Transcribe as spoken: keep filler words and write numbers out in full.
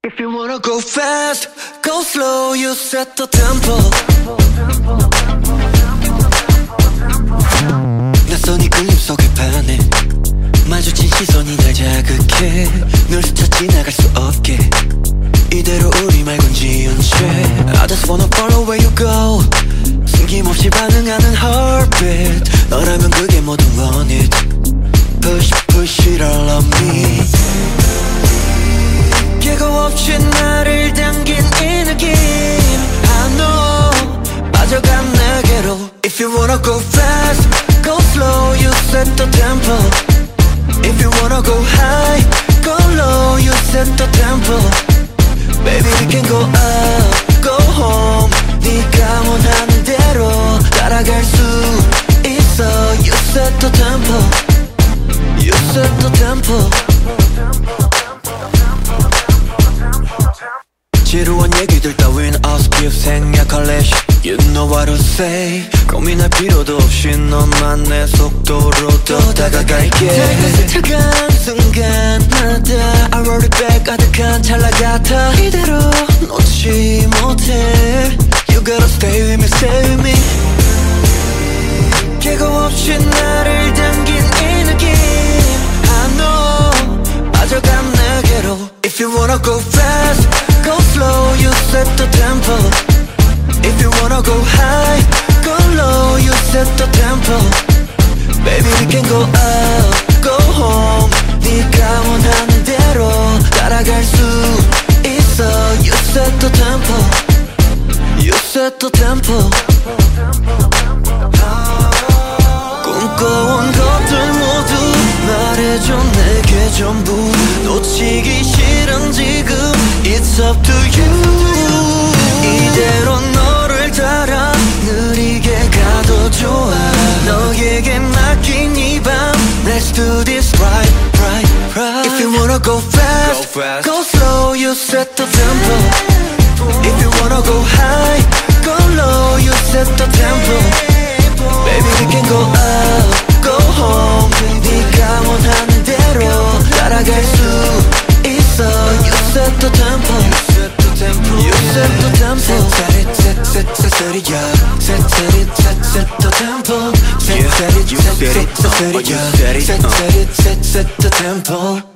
If you wanna go fast, go slow, you set the tempo. 낯선 이 끌림 속에 반해 마주친 시선이 날 자극해 널 스쳐 지나갈 수 없게 이대로 우리 말곤 지은 채 I just wanna follow where you go 숨김없이 반응하는 heartbeat 너라면 그게 모든 want it Push push it all on me 예고 없이 나를 당긴 이 느낌 I know 빠져간 내게로 If you wanna go fast, go slow, you set the tempo If you wanna go high, go low, you set the tempo Baby we can go up, go home 네가 원하는 대로 따라갈 수 있어 You set the tempo You set the tempo 지루한 얘기들 따윈 아스킵 생략할래 You know what to say 고민할 필요도 없이 너만 내 속도로 더 다가갈게 달빛에 차가운 순간마다 I roll it back 가득한 찰나 같아 이대로 놓지 못해 You gotta stay with me, stay with me 예고 없이 나를 당긴 이 느낌 I know 빠져간 내게로 If you wanna go fast, go slow, you set the tempo If you wanna go high, go low, you set the tempo Baby we can go up, go home 네가 원하는 대로 따라갈 수 있어 You set the tempo You set the tempo 꿈꿔온 것들 모두 말해줘 내게 전부 놓치기 싫은 지금 It's up to you 이대로 너를 따라 느리게 가도 좋아 너에게 맡긴 이 밤 Let's do this right, right, right If you wanna go fast, go, fast. go slow, you set the tempo If you wanna go high, go low, you set the tempo Baby we can go up, go home 네가 원하는 대로 따라갈 수 있어 You set the tempo You set the tempo Set it, set, set, set, set it up Set, set it, set, set the tempo Set, set it, set, set, set, set it up Set, set it, set, set the tempo